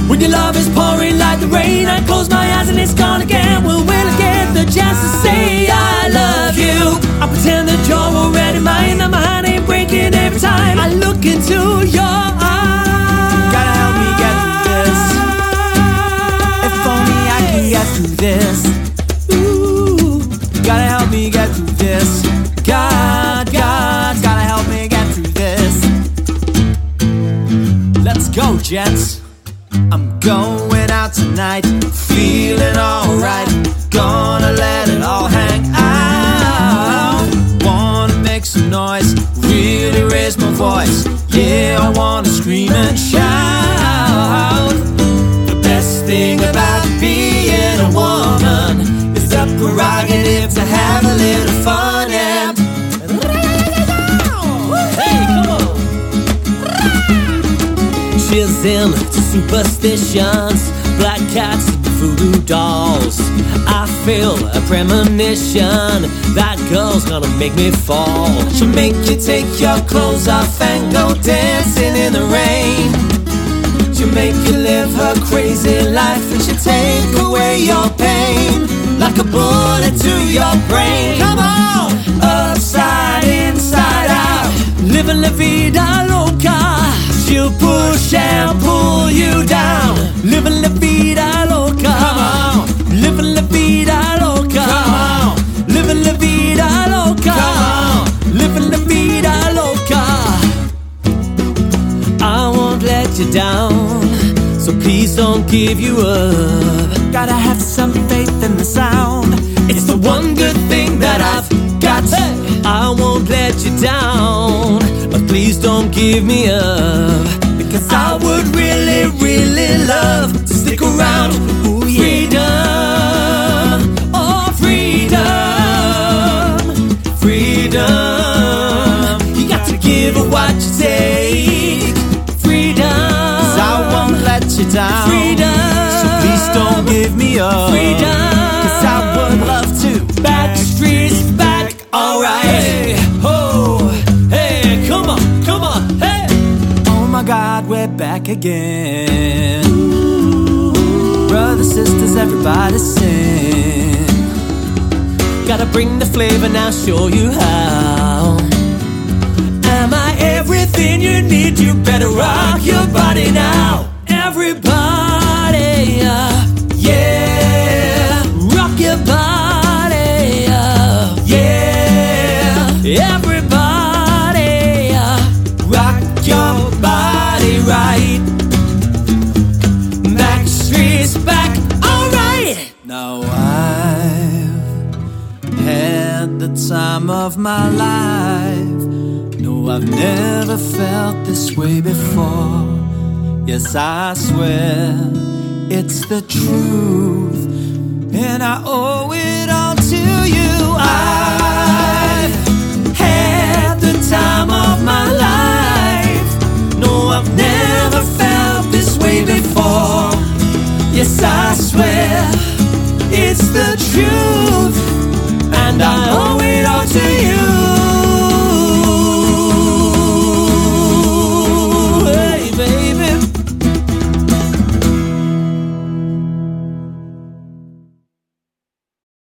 When your love is pouring like the rain, I close my eyes and it's gone again. Well, when I get the chance to say I love you, I pretend that you're already mine. And my heart ain't breaking every time I look into your eyes. Gotta help me get through this. If only I can get through this. Ooh. Gotta help me get through this. God, gotta help me get through this. Let's go, gents. I'm going out tonight, feeling alright. Gonna let it all hang out. Wanna make some noise, really raise my voice. Yeah, I wanna scream and shout. The best thing about being a woman is the prerogative to have a little fun. Yeah. Hey, come on. She's into superstitions, black cats and voodoo dolls. I feel a premonition that girl's gonna make me fall. She'll make you take your clothes off and go dancing in the rain. She'll make you live her crazy life, and she'll take away your pain like a bullet to your brain. Come on! Upside, inside out, Living la vida loca. She'll push and pull you down. Living la vida loca. come on! Living la vida loca. Come on! Living la vida loca. Come on! Living la vida loca. I won't let you down, so please don't give you up. Gotta have some faith in the sound. It's the one good thing that I've got. I won't let you down, but please don't give me up, because I would really, really love to stick around. Ooh, yeah. Freedom, oh freedom, freedom. You got to give her what you take. Freedom, 'Cause I won't let you down. freedom. So please don't give me up. Freedom, 'Cause I would love to. back streets back, alright. Hey, oh, hey, come on, hey. Oh my God, we're back again. Brothers, sisters, everybody sing. Gotta bring the flavor now, show you how. Am I everything you need? You better rock your body now. Everybody, yeah, rock your body, yeah. Everybody, rock your body right. Back streets back, alright. Now I've had the time of my life. No, I've never felt this way before. Yes, I swear it's the truth, and I owe it all to you.